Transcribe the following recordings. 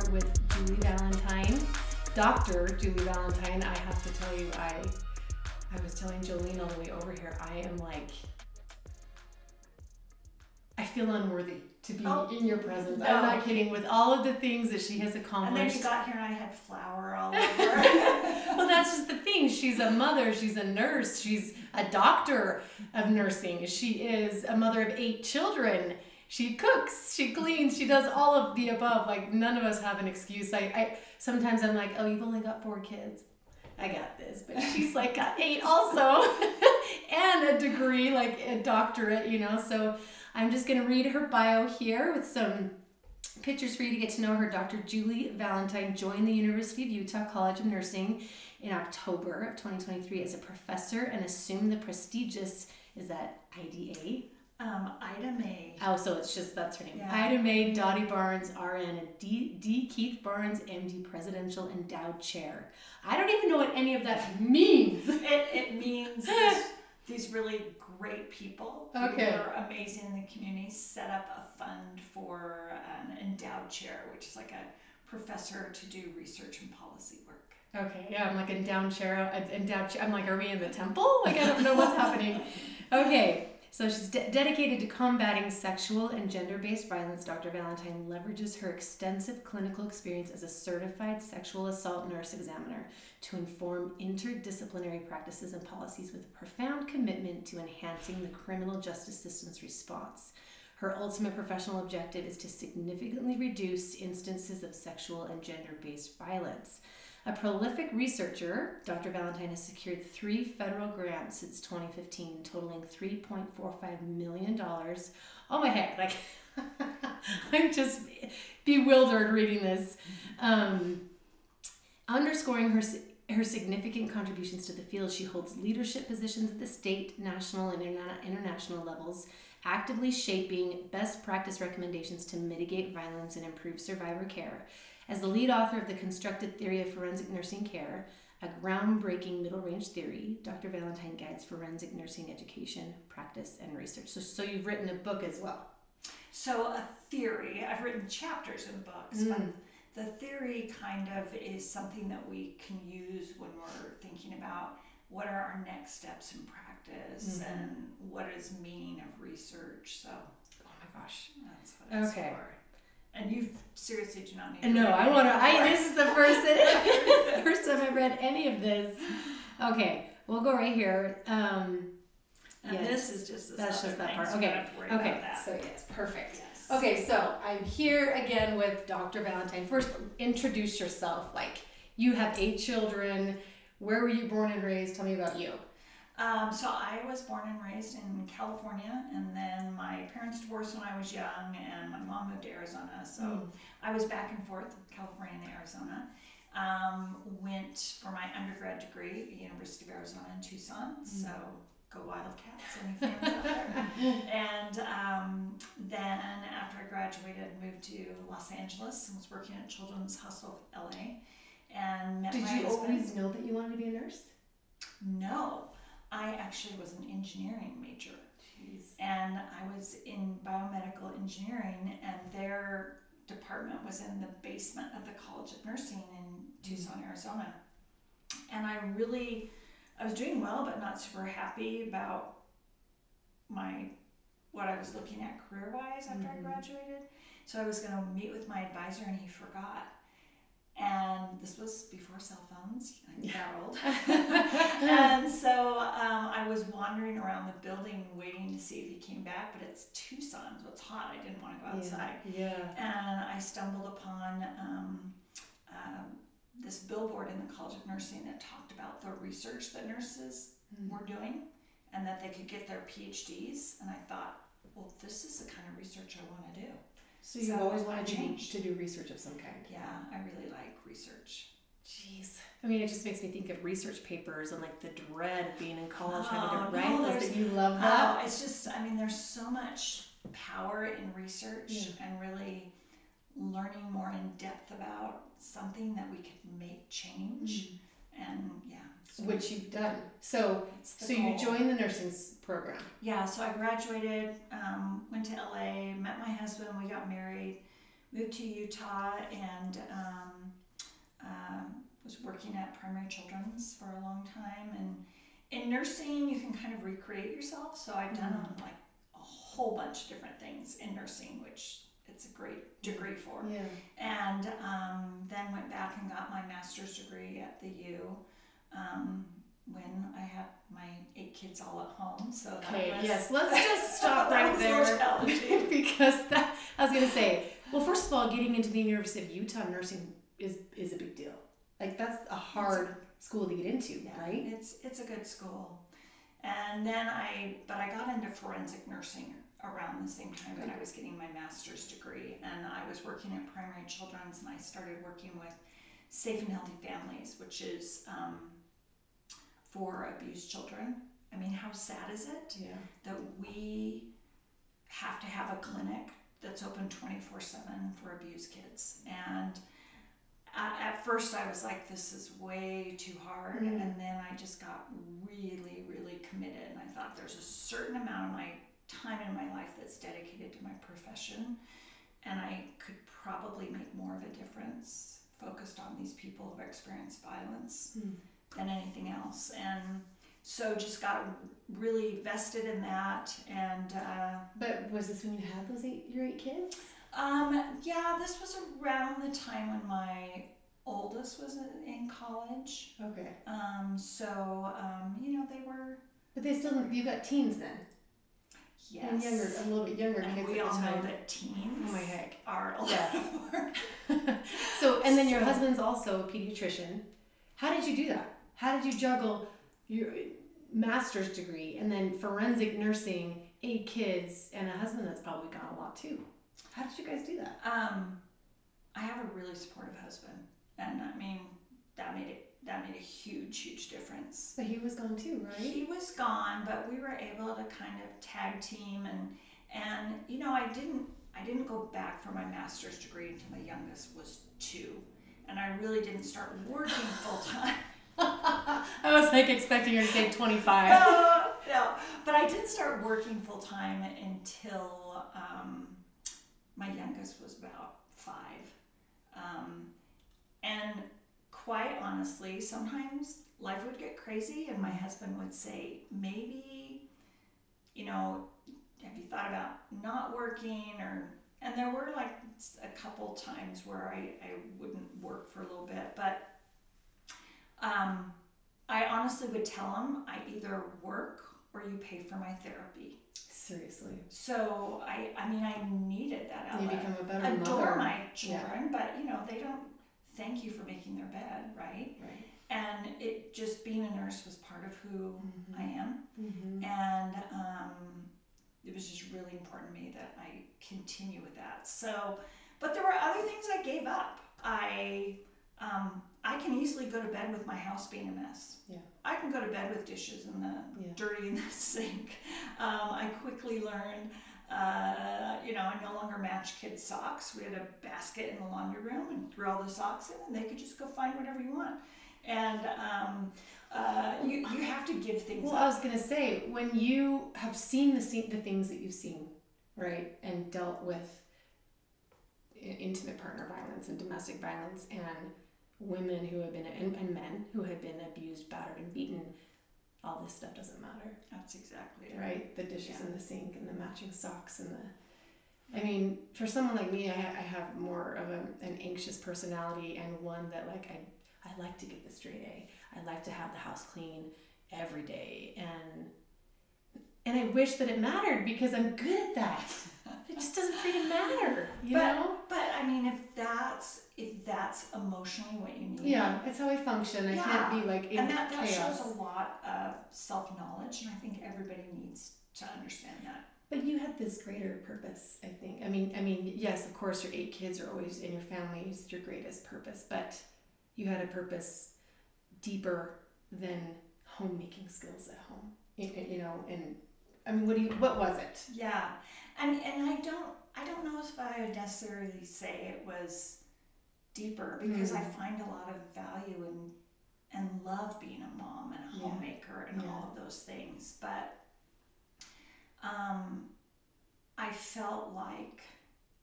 with Julie Valentine. Dr. Julie Valentine, I have to tell you, I was telling Jolene on the way over here, I feel unworthy to be in your presence. No. I'm not kidding. With all of the things that she has accomplished. And then you got here and I had flour all over. Well, that's just the thing. She's a mother. She's a nurse. She's a doctor of nursing. She is a mother of 8 children. She cooks. She cleans. She does all of the above. Like, none of us have an excuse. Sometimes I'm like, oh, you've only got 4 kids. I got this. But she's like got 8 also. And a degree, like a doctorate, So I'm just going to read her bio here with some pictures for you to get to know her. Dr. Julie Valentine joined the University of Utah College of Nursing in October of 2023 as a professor and assumed the prestigious, is that IDA? Ida May. Oh, so it's just, that's her name. Yeah. Ida May Dottie Barnes, RN, and D. Keith Barnes, MD, Presidential Endowed Chair. I don't even know what any of that means. It means these really great people who are amazing in the community set up a fund for an endowed chair, which is like a professor to do research and policy work. Okay, yeah, I'm like endowed chair. I'm like, are we in the temple? Like, I don't know what's happening. Okay. So she's dedicated to combating sexual and gender-based violence. Dr. Valentine leverages her extensive clinical experience as a certified sexual assault nurse examiner to inform interdisciplinary practices and policies with a profound commitment to enhancing the criminal justice system's response. Her ultimate professional objective is to significantly reduce instances of sexual and gender-based violence. A prolific researcher, Dr. Valentine has secured 3 federal grants since 2015, totaling $3.45 million. Oh my heck, like, I'm just bewildered reading this. Underscoring her significant contributions to the field, she holds leadership positions at the state, national, and international levels, actively shaping best practice recommendations to mitigate violence and improve survivor care. As the lead author of The Constructed Theory of Forensic Nursing Care, a groundbreaking middle-range theory, Dr. Valentine guides forensic nursing education, practice, and research. So you've written a book as well. So a theory, I've written chapters in books, but the theory kind of is something that we can use when we're thinking about what are our next steps in practice and what is meaning of research. So, oh my gosh, that's what it's for. And you seriously do not need to. No, I want to. This is the first time I've read any of this. Okay, we'll go right here. And this is just that's just that part. So okay. Okay. So yes, perfect. Yes. Okay, so I'm here again with Dr. Valentine. First, introduce yourself. Like, you have 8 children. Where were you born and raised? Tell me about you. So I was born and raised in California, and then my parents divorced when I was young, and my mom moved to Arizona. So I was back and forth, California and Arizona. Went for my undergrad degree at the University of Arizona in Tucson. So go Wildcats, any fans out there? And then after I graduated, moved to Los Angeles and was working at Children's Hospital of LA. And met my husband. Did you always know that you wanted to be a nurse? No. I actually was an engineering major. Jeez. And I was in biomedical engineering, and their department was in the basement of the College of Nursing in Tucson, Arizona. And I was doing well, but not super happy about what I was looking at career-wise after I graduated. So I was going to meet with my advisor, and he forgot. And this was before cell phones. I'm that old. And so I was wandering around the building waiting to see if he came back, but it's Tucson, so it's hot. I didn't want to go outside. Yeah. And I stumbled upon this billboard in the College of Nursing that talked about the research that nurses were doing and that they could get their PhDs. And I thought, well, this is the kind of research I want to do. So you've always wanted to do research of some kind? Yeah, I really like research. Jeez. I mean, it just makes me think of research papers and like the dread of being in college having to write those. That you love that? It's just, there's so much power in research and really learning more in depth about something that we could make change. And which you've done. So you joined the nursing program. Yeah, so I graduated, went to LA, met my husband, we got married. moved to Utah and was working at Primary Children's for a long time. And in nursing, you can kind of recreate yourself. So I've done like a whole bunch of different things in nursing, which it's a great degree for. Yeah. And then went back and got my master's degree at the U when I had my 8 kids all at home. So Okay, that was, yes, let's just stop right was more there. challenging. Because that, I was going to say, well, first of all, getting into the University of Utah nursing is a big deal. Like, that's a hard school to get into, right? It's a good school. And then I got into forensic nursing around the same time that I was getting my master's degree. And I was working at Primary Children's, and I started working with Safe and Healthy Families, which is for abused children. I mean, how sad is it that we have to have a clinic that's open 24/7 for abused kids? And at first I was like, this is way too hard. And then I just got really, really committed. And I thought there's a certain amount of my time in my life that's dedicated to my profession. And I could probably make more of a difference focused on these people who experience violence than anything else. And so just got really vested in that. And But was this when you had your 8 kids? yeah, this was around the time when my oldest was in college. Okay. So you know, they were. But they still, you got teens then? Yes. And younger, a little bit younger And kids we at the all know time. that teens Oh my heck. are a lot Yeah. more. So, and then your husband's also a pediatrician. How did you do that? How did you juggle your master's degree and then forensic nursing, 8 kids, and a husband that's probably gone a lot too? How did you guys do that? I have a really supportive husband, and I mean that made a huge difference. But he was gone too, right? He was gone, but we were able to kind of tag team, and you know, I didn't go back for my master's degree until my youngest was 2, and I really didn't start working full time. I was like expecting her to say 25. No, but I didn't start working full time until my youngest was about 5. And quite honestly, sometimes life would get crazy, and my husband would say, maybe, you know, have you thought about not working? And there were like a couple times where I wouldn't work for a little bit, but I honestly would tell him, I either work or you pay for my therapy. Seriously. So I mean, I needed that outlet. You become a better adore mother. my children, but you know, they don't thank you for making their bed, right? Right. And it just, being a nurse was part of who I am. And it was just really important to me that I continue with that. So, but there were other things I gave up. I can easily go to bed with my house being a mess. Yeah. I can go to bed with dishes in the dirty in the sink. I quickly learned, you know, I no longer match kids' socks. We had a basket in the laundry room and threw all the socks in, and they could just go find whatever you want. And you have to give things up. Well, I was going to say, when you have seen the things that you've seen, right, and dealt with intimate partner violence and domestic violence and women who have been, and men who have been abused, battered, and beaten, all this stuff doesn't matter. That's exactly it. Right? The dishes in the sink and the matching socks and I mean, for someone like me, I have more of an anxious personality, and one that like I like to get the straight A. I like to have the house clean every day, and I wish that it mattered because I'm good at that. It just doesn't freaking matter, you know? But I mean, if that's emotionally what you need. Yeah, it's how I function. I can't be like in and that chaos. shows a lot of self-knowledge, and I think everybody needs to understand that. But you had this greater purpose, I think. I mean, yes, of course, your 8 kids are always in your family is your greatest purpose, but you had a purpose deeper than homemaking skills at home. You know, and I mean, what was it? Yeah, and I don't know if I would necessarily say it was deeper, because I find a lot of value and love being a mom and a homemaker and all of those things, but I felt like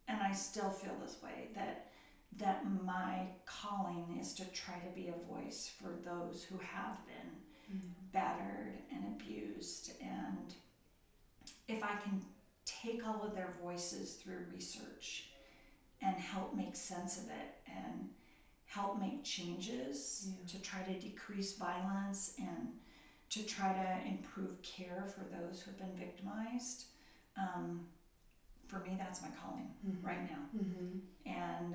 and I still feel this way, that my calling is to try to be a voice for those who have been battered and abused. And if I can take all of their voices through research and help make sense of it and help make changes to try to decrease violence and to try to improve care for those who have been victimized, for me, that's my calling right now. And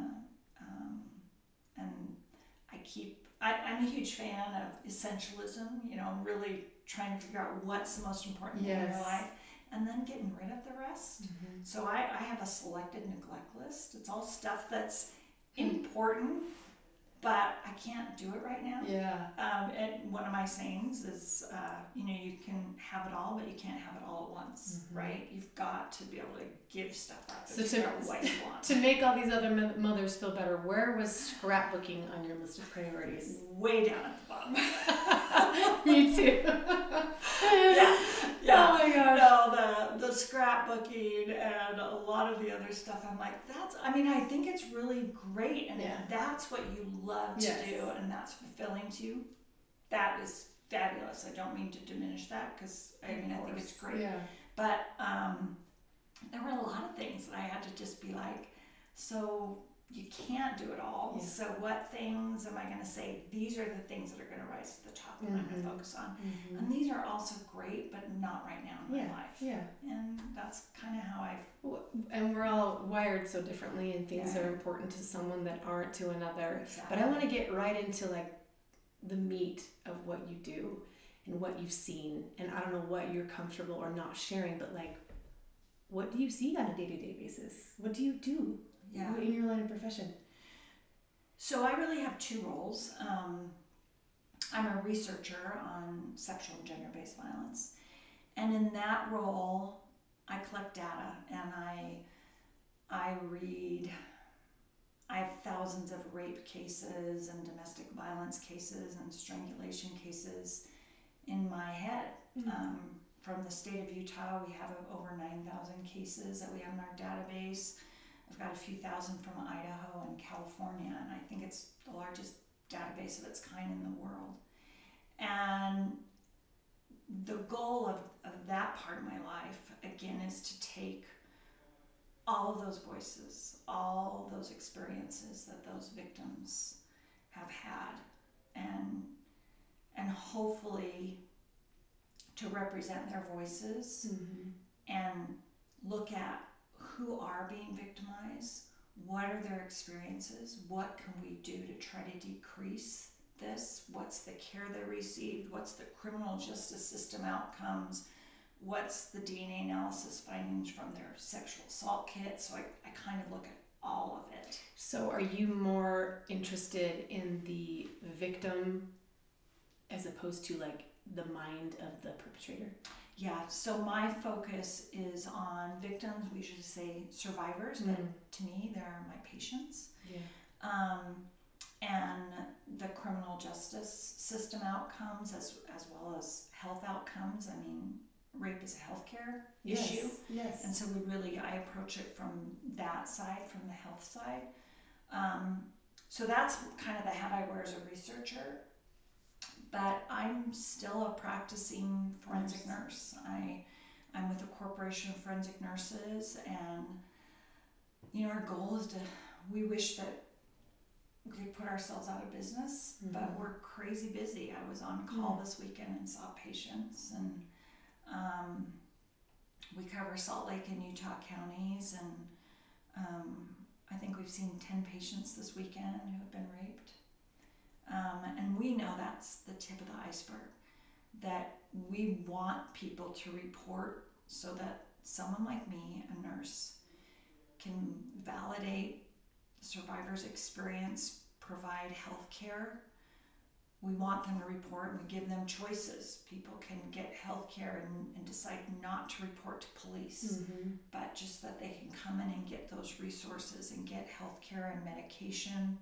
I'm a huge fan of essentialism, really trying to figure out what's the most important thing in your life, and then getting rid of the rest. So I have a selected neglect list. It's all stuff that's important, but I can't do it right now. And one of my sayings is, you can have it all, but you can't have it all at once, right? You've got to be able to give stuff up and figure out what you want. To make all these other mothers feel better, where was scrapbooking on your list of priorities? Way down at the bottom. Me too. Yeah. Oh my gosh. No, the scrapbooking and a lot of the other stuff, I'm like, I think it's really great. And if that's what you love to do and that's fulfilling to you, that is fabulous. I don't mean to diminish that because I think it's great. Yeah. But there were a lot of things that I had to just be like, so you can't do it all. Yeah. So what things am I going to say? These are the things that are going to rise to the top and I'm going to focus on. And these are also great, but not right now in my life. Yeah. And that's kind of how and we're all wired so differently, and things are important to someone that aren't to another. Exactly. But I want to get right into the meat of what you do and what you've seen. And I don't know what you're comfortable or not sharing, but what do you see on a day-to-day basis? What do you do? In your line of profession? So I really have two roles. I'm a researcher on sexual and gender-based violence. And in that role, I collect data and I read. I have thousands of rape cases and domestic violence cases and strangulation cases in my head. From the state of Utah, we have over 9,000 cases that we have in our database. I've got a few thousand from Idaho and California, and I think it's the largest database of its kind in the world. And the goal of that part of my life, again, is to take all of those voices, all those experiences that those victims have had, and hopefully to represent their voices and look at who are being victimized, what are their experiences, what can we do to try to decrease this, what's the care they received, what's the criminal justice system outcomes, what's the DNA analysis findings from their sexual assault kit. So I kind of look at all of it. So are you more interested in the victim as opposed to the mind of the perpetrator? Yeah, so my focus is on victims. We usually say survivors, but to me, they're my patients. Yeah. And the criminal justice system outcomes as well as health outcomes. I mean, rape is a healthcare issue. Yes. And so I approach it from that side, from the health side. So that's kind of the hat I wear as a researcher. But I'm still a practicing forensic nurse. I'm with a corporation of forensic nurses, and our goal is we wish that we could put ourselves out of business, but we're crazy busy. I was on call this weekend and saw patients, and we cover Salt Lake and Utah counties, and I think we've seen 10 patients this weekend who have been raped. And we know that's the tip of the iceberg, that we want people to report so that someone like me, a nurse, can validate the survivor's experience, provide health care. We want them to report, and we give them choices. People can get health care and decide not to report to police, but just that they can come in and get those resources and get health care and medication.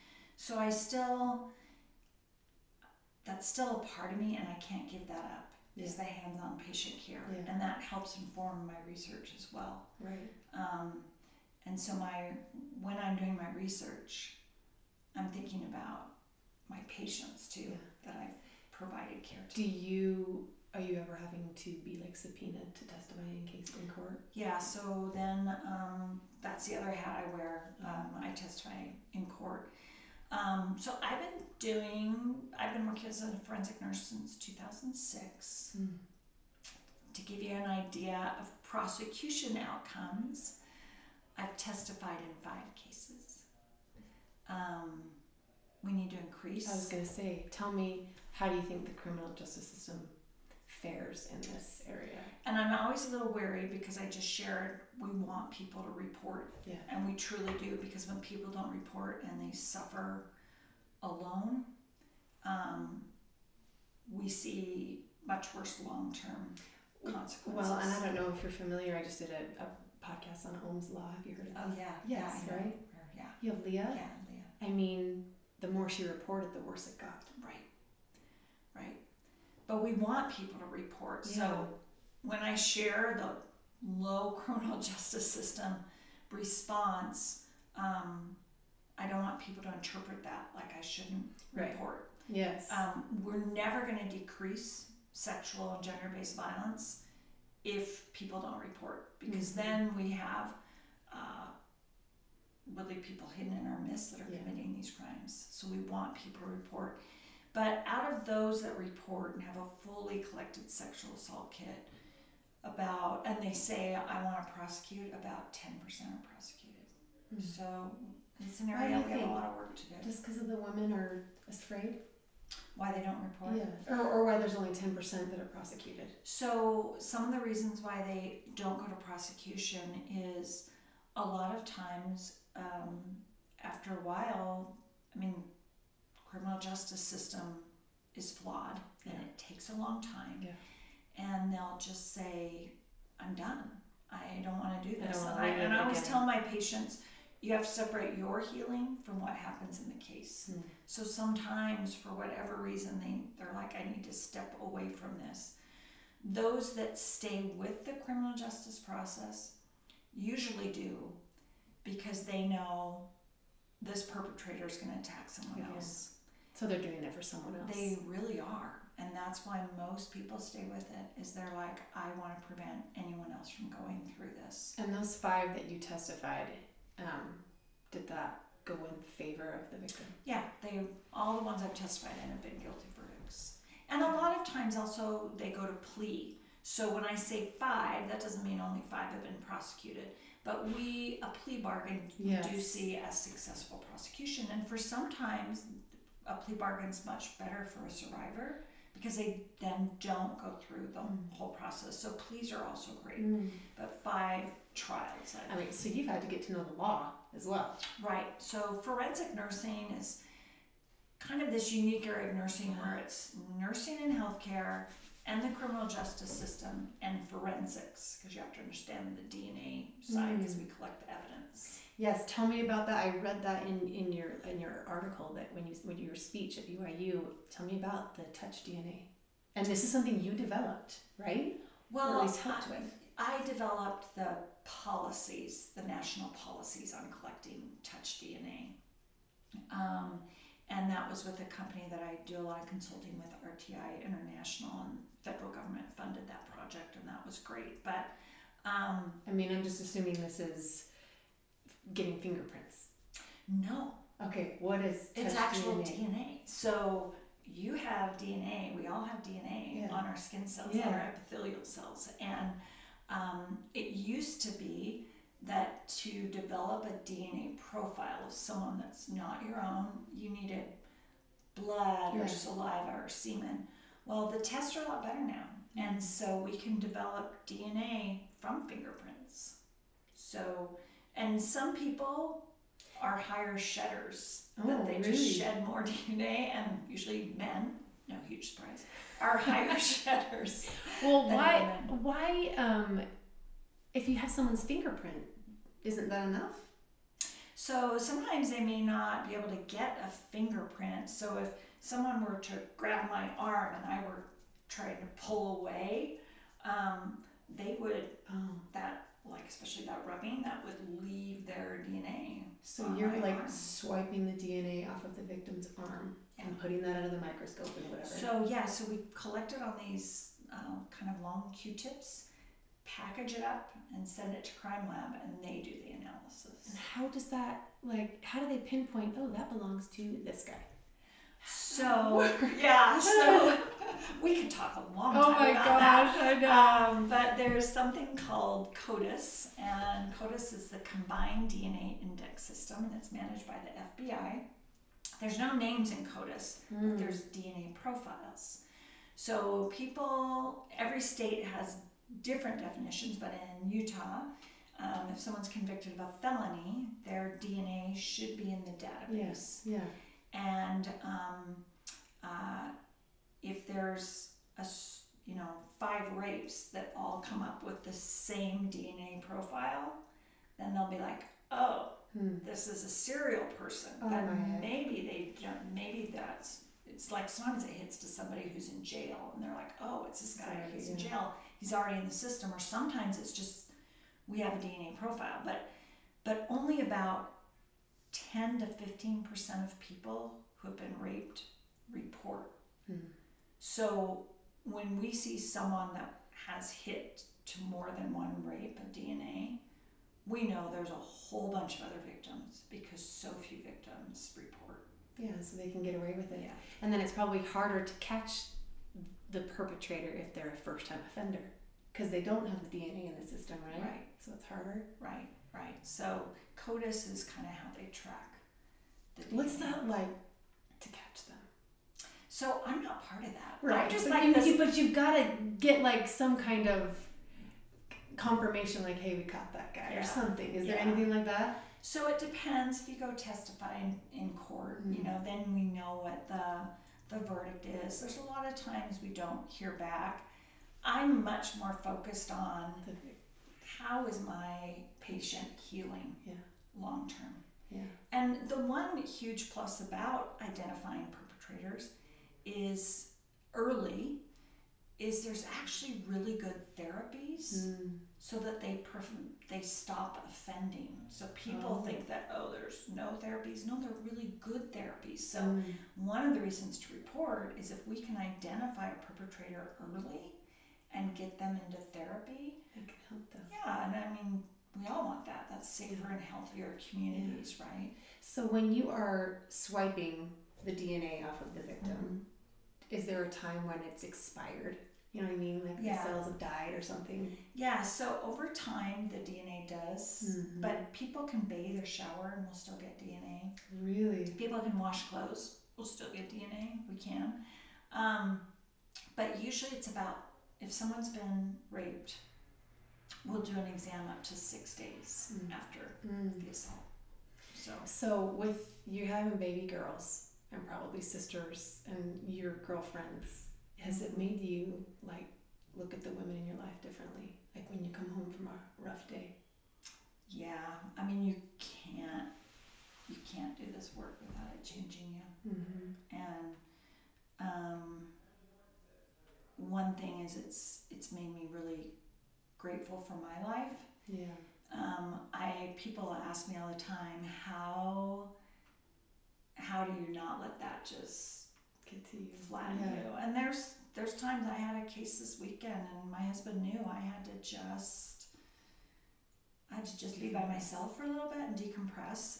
So that's still a part of me, and I can't give that up. is the hands-on patient care, and that helps inform my research as well. Right. And so when I'm doing my research, I'm thinking about my patients too, that I've provided care to. Are you ever having to be like subpoenaed to testify in court? Yeah, so then that's the other hat I wear. I testify in court. So I've been working as a forensic nurse since 2006. To give you an idea of prosecution outcomes, I've testified in 5 cases. We need to increase. I was going to say, tell me, how do you think the criminal justice system fares in this area? And I'm always a little wary because I just shared, we want people to report. And we truly do, because when people don't report and they suffer alone, we see much worse long-term consequences. Well, and I don't know if you're familiar, I just did a podcast on Ohm's Law. Have you heard of that? Oh, yeah. Yes, yeah, right? Yeah. You have Leah? Yeah, Leah. I mean, the more she reported, the worse it got. Right. But we want people to report. So when I share the low criminal justice system response, I don't want people to interpret that like I shouldn't report. Yes. We're never going to decrease sexual and gender-based violence if people don't report, because then we have really people hidden in our midst that are committing these crimes. So we want people to report. But out of those that report and have a fully collected sexual assault kit, and they say, I want to prosecute, about 10% are prosecuted. So it's an area we have a lot of work to do. Just because of the women are afraid? Why they don't report? Yeah, or why there's only 10% that are prosecuted. So some of the reasons why they don't go to prosecution is a lot of times after a while, criminal justice system is flawed and it takes a long time. And they'll just say, I'm done. I don't want to do this. And I always tell my patients, you have to separate your healing from what happens in the case. So sometimes, for whatever reason, they're like, I need to step away from this. Those that stay with the criminal justice process usually do, because they know this perpetrator is going to attack someone else. So they're doing it for someone else. They really are. And that's why most people stay with it, is they're like, I want to prevent anyone else from going through this. And those 5 that you testified, did that go in favor of the victim? Yeah, all the ones I've testified in have been guilty verdicts. And a lot of times also they go to plea. So when I say 5, that doesn't mean only 5 have been prosecuted. But a plea bargain do see as successful prosecution. And for sometimes a plea bargain is much better for a survivor, because they then don't go through the whole process. So pleas are also great. But 5 trials. So you've had to get to know the law as well. Right. So forensic nursing is kind of this unique area of nursing where it's nursing in healthcare and the criminal justice system and forensics, because you have to understand the DNA side, because we collect the evidence. Yes, tell me about that. I read that in your article, that when your speech at BYU. Tell me about the touch DNA. And this is something you developed, right? Well, or at least helped with. I developed the policies, the national policies on collecting touch DNA. And that was with a company that I do a lot of consulting with, RTI International, and federal government funded that project, and that was great. But I'm just assuming this is getting fingerprints. No. Okay, what is touch It's actual DNA? So you have DNA, we all have DNA on our skin cells, on our epithelial cells. And it used to be that to develop a DNA profile of someone that's not your own, you needed blood or saliva or semen. Well, the tests are a lot better now. And so we can develop DNA from fingerprints. So, and some people are higher shedders, that they just shed more DNA, and usually men, no huge surprise, are higher shedders. Well, why if you have someone's fingerprint, isn't that enough? So sometimes they may not be able to get a fingerprint. So if someone were to grab my arm and I were tried to pull away, they would, especially that rubbing, that would leave their DNA. So you're like swiping the DNA off of the victim's arm and putting that under the microscope and whatever. So we collect it on these kind of long Q-tips, package it up, and send it to Crime Lab, and they do the analysis. And how does that, how do they pinpoint, oh, that belongs to this guy? So we could talk a long time about that. Oh my gosh, I know. But there's something called CODIS, and CODIS is the Combined DNA Index System, and it's managed by the FBI. There's no names in CODIS, but there's DNA profiles. So every state has different definitions, but in Utah, if someone's convicted of a felony, their DNA should be in the database. Yeah. And if there's 5 rapes that all come up with the same DNA profile, then they'll be like, oh, this is a serial person. But maybe it's like sometimes it hits to somebody who's in jail, and they're like, oh, it's this guy who's in jail. He's already in the system. Or sometimes it's just we have a DNA profile, but only about 10 to 15% of people who have been raped report. So when we see someone that has hit to more than one rape of DNA, we know there's a whole bunch of other victims because so few victims report. Yeah, so they can get away with it. Yeah. And then it's probably harder to catch the perpetrator if they're a first-time offender because they don't have the DNA in the system, right? Right. So it's harder. Right. So CODIS is kind of how they track the DNA. What's that like to catch them? So I'm not part of that. Right. I'm just but you've got to get some kind of confirmation, hey, we caught that guy or something. Is there anything like that? So it depends. If you go testify in court, then we know what the verdict is. There's a lot of times we don't hear back. I'm much more focused on how is my patient healing long term. Yeah. And the one huge plus about identifying perpetrators is there's actually really good therapies so that they stop offending. So people think that, there's no therapies. No, they're really good therapies. So one of the reasons to report is if we can identify a perpetrator early and get them into therapy. It can help them. Yeah, and I mean, we all want that. That's safer and healthier communities, right? So when you are swiping the DNA off of the victim, is there a time when it's expired? You know what I mean? The cells have died or something? Yeah, so over time the DNA does, but people can bathe or shower and we'll still get DNA. Really? People can wash clothes, we'll still get DNA, we can. But usually it's about, if someone's been raped, we'll do an exam up to 6 days after the assault. So with you having baby girls and probably sisters and your girlfriends, has it made you look at the women in your life differently? When you come home from a rough day? Yeah, I mean you can't do this work without it changing you. And one thing is it's made me really grateful for my life. Yeah. People ask me all the time, how do you not let that just get to you, flatten you? And there's times I had a case this weekend and my husband knew I had to just be by myself for a little bit and decompress.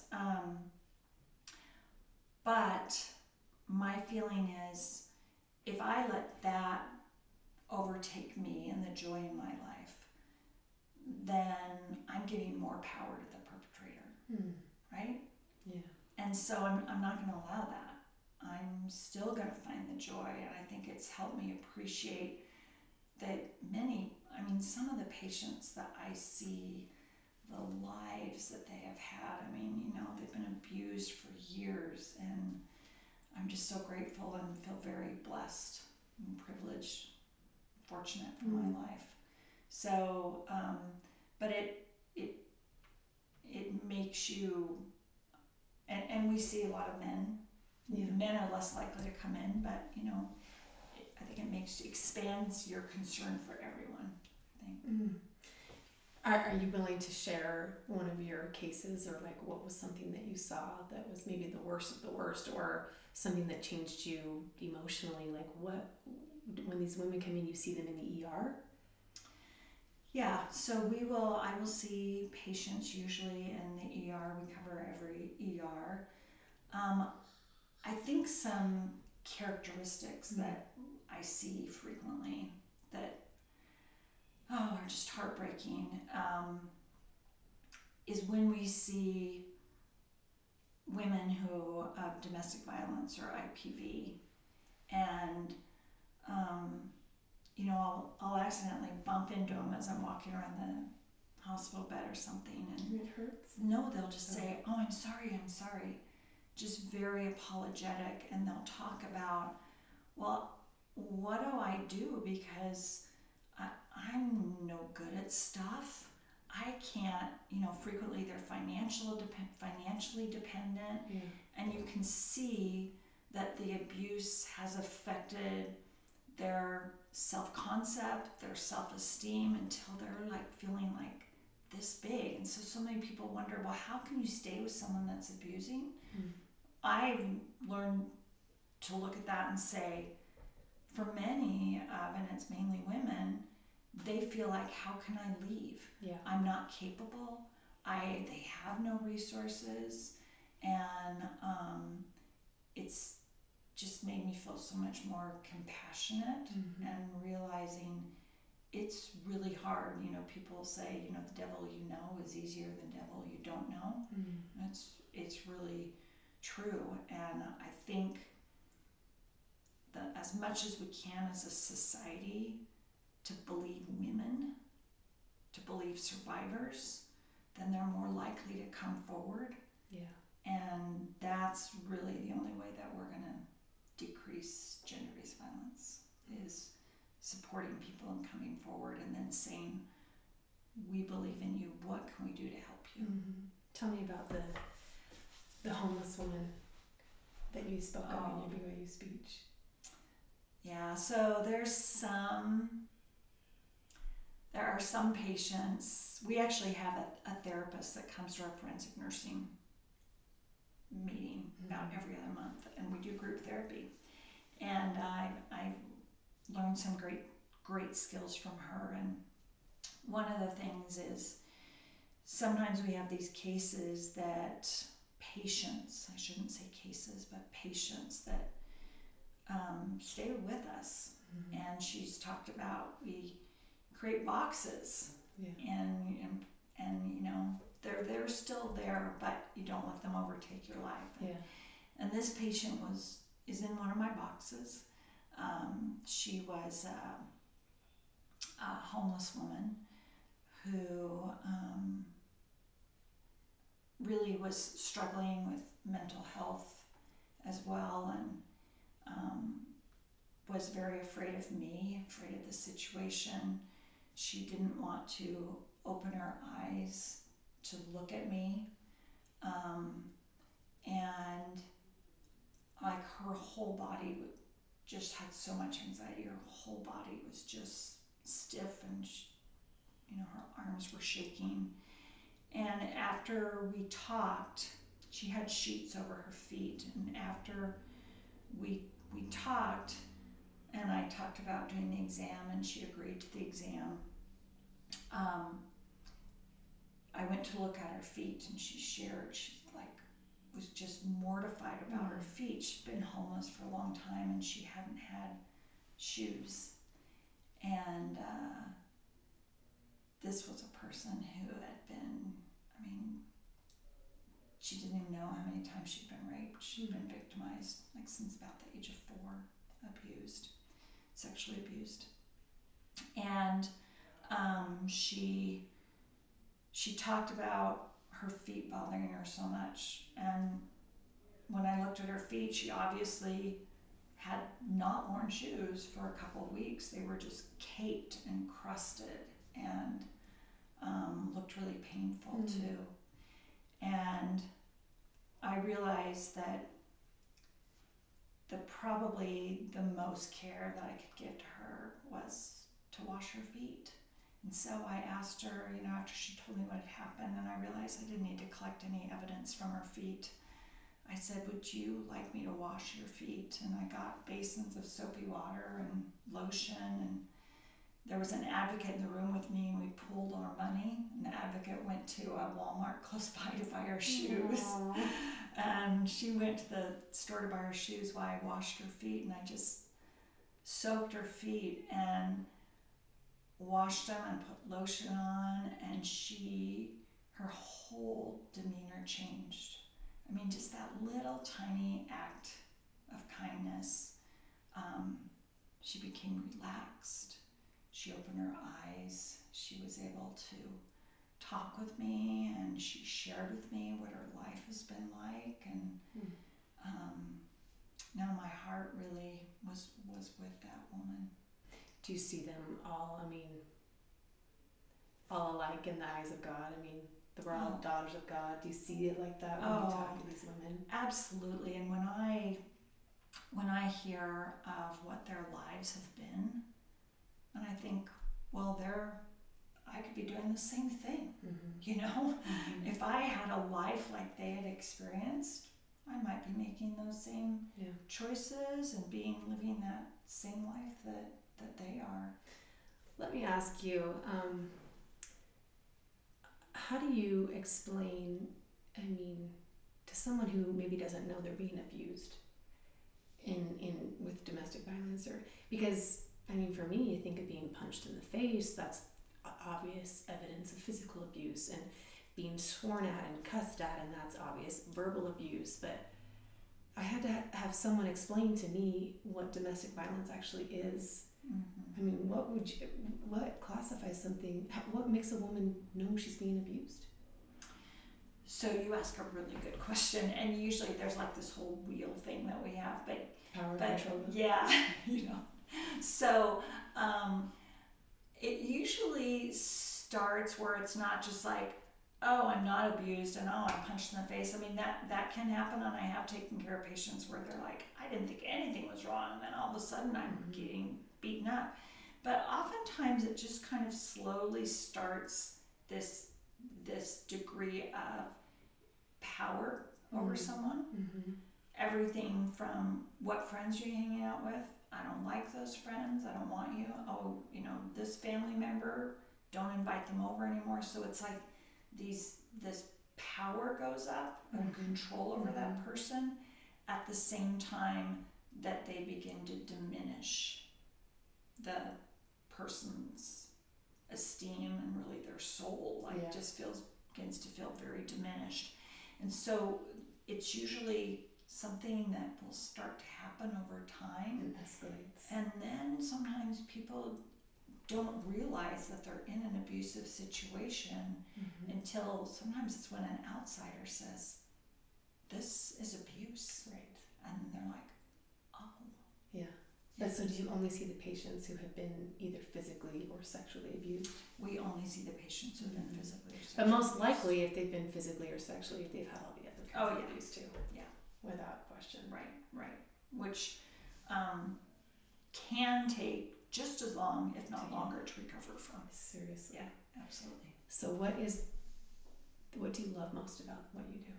But my feeling is if I let that overtake me and the joy in my life, then I'm giving more power to the perpetrator, right? Yeah. And so I'm not going to allow that. I'm still going to find the joy, and I think it's helped me appreciate that some of the patients that I see, the lives that they have had. They've been abused for years, and I'm just so grateful and feel very blessed and privileged, fortunate for my life. So, but it makes you, and we see a lot of men. Yeah. Men are less likely to come in, but I think it expands your concern for everyone, I think. Mm. Are you willing to share one of your cases, or like what was something that you saw that was maybe the worst of the worst, or something that changed you emotionally? Like what, when these women come in, you see them in the ER? Yeah, so I will see patients usually in the ER. We cover every ER. I think some characteristics that I see frequently that are just heartbreaking is when we see women who have domestic violence or IPV, and I'll accidentally bump into them as I'm walking around the hospital bed or something, and it hurts. No, they'll just say, "Oh, I'm sorry," just very apologetic, and they'll talk about, well, what do I do, because I'm no good at stuff. I can't, frequently they're financially dependent, and you can see that the abuse has affected their self-concept, their self-esteem, until they're like feeling like this big. And so many people wonder, well, how can you stay with someone that's abusing? I've learned to look at that and say, for many, and it's mainly women, they feel like, how can I leave? Yeah. I'm not capable. They have no resources, and it's just made me feel so much more compassionate, and realizing it's really hard. People say, the devil you know is easier than devil you don't know. It's really true, and I think that as much as we can as a society to believe women, to believe survivors, then they're more likely to come forward. Yeah. And that's really the only way that we're going to decrease gender-based violence, is supporting people and coming forward, and then saying, we believe in you, what can we do to help you? Tell me about the homeless woman that you spoke of in your BYU speech. Yeah, so there are some patients. We actually have a therapist that comes to our forensic nursing meeting about every other month, and we do group therapy. And I've learned some great skills from her. And one of the things is, sometimes we have these cases that patients, I shouldn't say cases, but patients that stay with us. And she's talked about, we create boxes, and they're still there, but you don't let them overtake your life. And this patient is in one of my boxes. She was a homeless woman who really was struggling with mental health as well, and was very afraid of me, afraid of the situation. She didn't want to open her eyes to look at me, and like her whole body just had so much anxiety. Her whole body was just stiff, and her arms were shaking. And after we talked, she had sheets over her feet, and after we talked, and I talked about doing the exam, and she agreed to the exam, I went to look at her feet, and she shared, was just mortified about her feet. She'd been homeless for a long time, and she hadn't had shoes. And this was a person who had been, she didn't even know how many times she'd been raped. She'd been victimized, since about the age of 4, abused, sexually abused. And she talked about her feet bothering her so much. And when I looked at her feet, she obviously had not worn shoes for a couple of weeks. They were just caked and crusted, and looked really painful too. And I realized that probably the most care that I could give to her was to wash her feet. And so I asked her, after she told me what had happened, and I realized I didn't need to collect any evidence from her feet. I said, would you like me to wash your feet? And I got basins of soapy water and lotion, and there was an advocate in the room with me, and we pooled our money, and the advocate went to a Walmart close by to buy her shoes. Aww. And she went to the store to buy her shoes while I washed her feet, and I just soaked her feet and washed them and put lotion on, and her whole demeanor changed. I mean, just that little tiny act of kindness. She became relaxed. She opened her eyes. She was able to talk with me, and she shared with me what her life has been like. And now my heart really was with that woman. Do you see them all, all alike in the eyes of God? We're all daughters of God. Do you see it like that when you talk to these women? Absolutely. And when I hear of what their lives have been, and I think, well, I could be doing the same thing. Mm-hmm. If I had a life like they had experienced, I might be making those same choices and living that same life that they are. Let me ask you, how do you explain, to someone who maybe doesn't know they're being abused with domestic violence, or because for me, I think of being punched in the face, that's obvious evidence of physical abuse, and being sworn at and cussed at, and that's obvious verbal abuse. But I had to have someone explain to me what domestic violence actually is. Mm-hmm. What classifies something? What makes a woman know she's being abused? So you ask a really good question, and usually there's like this whole wheel thing that we have, but control. Yeah, So it usually starts where it's not just like, oh, I'm not abused, and oh, I'm punched in the face. That can happen, and I have taken care of patients where they're like, I didn't think anything was wrong, and then all of a sudden I'm getting beaten up. But oftentimes it just kind of slowly starts this degree of power over someone. Mm-hmm. Everything from what friends you're hanging out with. I don't like those friends. I don't want you. Oh, this family member, don't invite them over anymore. So it's like this power goes up and control over that person at the same time that they begin to diminish the person's esteem and really their soul. Just begins to feel very diminished. And so it's usually something that will start to happen over time. It escalates. And then sometimes people don't realize that they're in an abusive situation until sometimes it's when an outsider says, this is abuse. Right. And they're like, oh. Yeah. But so do you only see the patients who have been either physically or sexually abused? We only see the patients who have been physically or sexually But most abused. likely, if they've been physically or sexually, they've had all the other kinds of abuse too. Yeah. Without question. Right. Which can take just as long, if not longer, to recover from. Seriously. Yeah, absolutely. So what do you love most about what you do?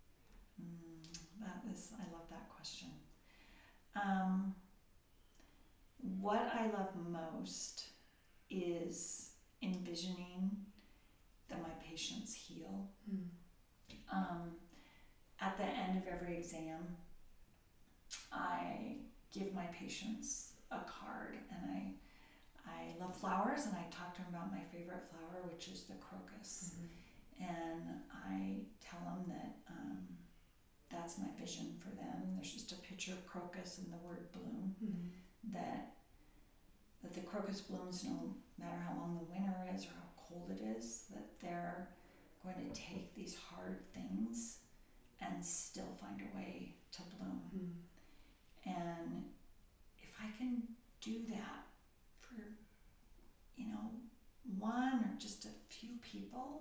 I love that question. What I love most is envisioning that my patients heal. At the end of every exam, I give my patients a card, and I love flowers, and I talk to them about my favorite flower, which is the crocus. And I tell them that that's my vision for them. There's just a picture of crocus and the word bloom. That the crocus blooms no matter how long the winter is or how cold it is, that they're going to take these hard things and still find a way to bloom. And if I can do that for, one or just a few people,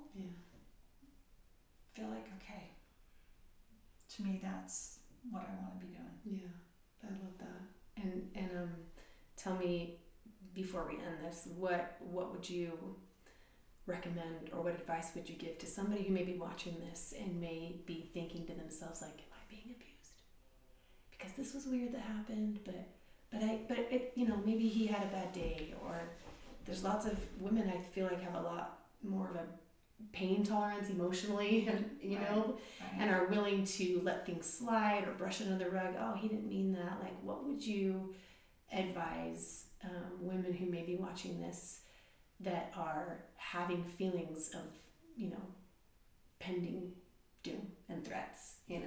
feel like, okay, to me that's what I want to be doing. Yeah, I love that. And tell me, before we end this, what would you recommend, or what advice would you give to somebody who may be watching this and may be thinking to themselves, like, am I being abused? Because this was weird that happened, but it, maybe he had a bad day, or there's lots of women I feel like have a lot more of a pain tolerance emotionally, and are willing to let things slide or brush it under the rug. Oh, he didn't mean that. Like, what would you advise women who may be watching this that are having feelings of, pending doom and threats, Yeah.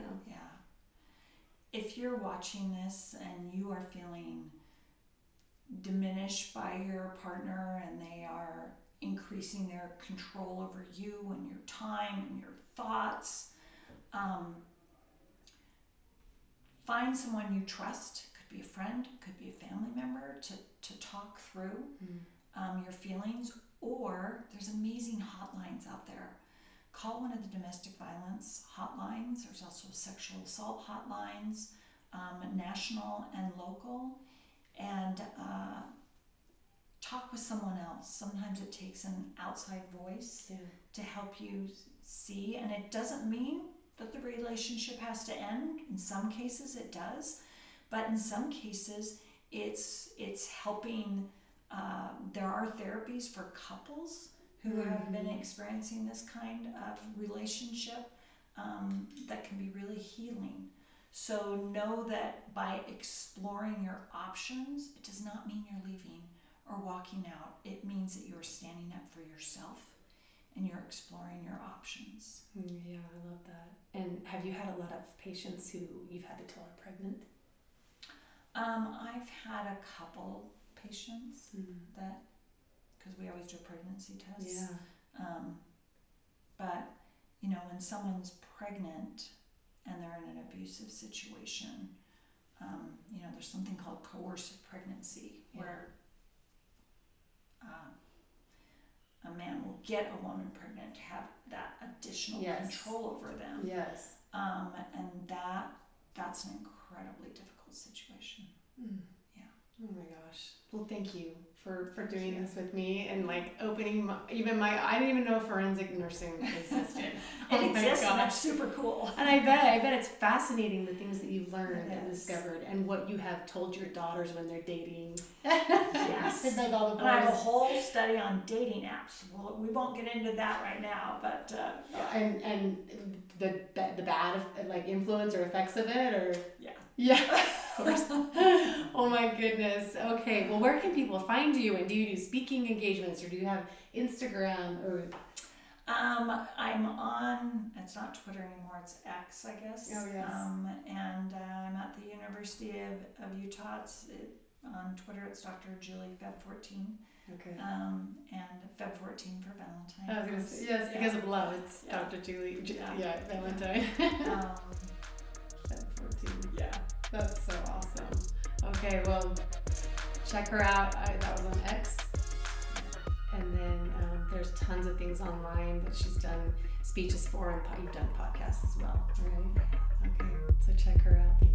If you're watching this and you are feeling diminished by your partner and they are increasing their control over you and your time and your thoughts, find someone you trust. Could be a friend, could be a family member, to talk through your feelings. Or there's amazing hotlines out there. Call one of the domestic violence hotlines. There's also sexual assault hotlines, national and local, and talk with someone else. Sometimes it takes an outside voice to help you see, and it doesn't mean that the relationship has to end. In some cases it does, but in some cases it's helping. There are therapies for couples who have been experiencing this kind of relationship that can be really healing. So know that by exploring your options, it does not mean you're leaving or walking out. It means that you're standing up for yourself and you're exploring your options. Yeah, I love that. And have you had a lot of patients who you've had to tell are pregnant? I've had a couple patients that, because we always do pregnancy tests. But when someone's pregnant and they're in an abusive situation, there's something called coercive pregnancy, where a man will get a woman pregnant to have that additional control over them. Yes. And that's an incredibly difficult situation. Yeah. Oh my gosh. Well, thank you for doing this with me and like opening I didn't even know forensic nursing existed. It exists, and that's super cool. And I bet it's fascinating the things that you've learned and discovered, and what you have told your daughters when they're dating. Yes. And all the boys. And I have a whole study on dating apps. Well, we won't get into that right now, but and the bad influence or effects of it, or yeah, of course. Oh my goodness. Okay, well, where can people find you, and do you do speaking engagements, or do you have Instagram, or? I'm on, it's not Twitter anymore, it's X, I guess. Oh, yes. And I'm at the University of Utah. On Twitter, it's Dr. Julie Feb14. Okay. And Feb14 for Valentine. I was going to say, yes, because of love, it's Dr. Julie, Valentine. Feb14. Yeah, that's so awesome. Okay, well, check her out. That was on X. And then there's tons of things online that she's done speeches for, and you've done podcasts as well, right? Okay, so check her out.